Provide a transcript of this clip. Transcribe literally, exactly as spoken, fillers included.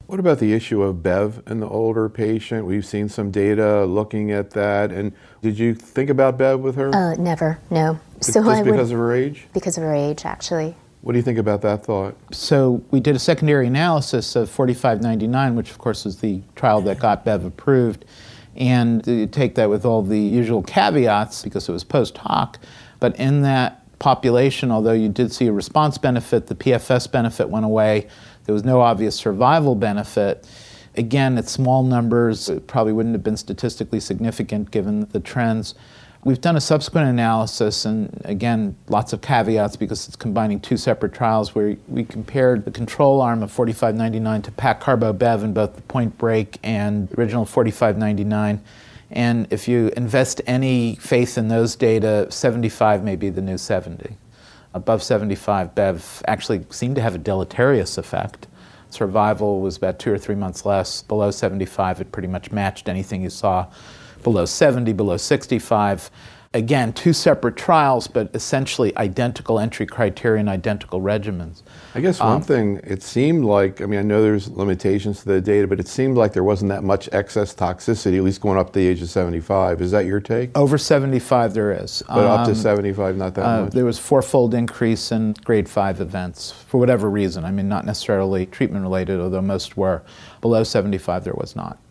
What about the issue of B E V in the older patient? We've seen some data looking at that. And did you think about B E V with her? Uh, never, no. So Just I because would, of her age? Because of her age, actually. What do you think about that thought? So we did a secondary analysis of forty-five ninety-nine, which of course was the trial that got B E V approved. And you take that with all the usual caveats because it was post hoc. But in that population, although you did see a response benefit, the P F S benefit went away. There was no obvious survival benefit. Again, at small numbers, it probably wouldn't have been statistically significant given the trends. We've done a subsequent analysis, and again, lots of caveats because it's combining two separate trials where we compared the control arm of forty-five ninety-nine to Pac-Carbo-B E V in both the Point Break and original forty-five ninety-nine. And if you invest any faith in those data, seventy-five may be the new seventy. Above seventy-five, B E V actually seemed to have a deleterious effect. Survival was about two or three months less. Below seventy-five, it pretty much matched anything you saw below seventy, below sixty-five. Again, two separate trials, but essentially identical entry criteria and identical regimens. I guess one um, thing, it seemed like, I mean, I know there's limitations to the data, but it seemed like there wasn't that much excess toxicity, at least going up to the age of seventy-five. Is that your take? Over seventy-five there is. But um, up to um, seventy-five, not that uh, much? There was fourfold increase in grade five events, for whatever reason. I mean, not necessarily treatment related, although most were. Below seventy-five there was not.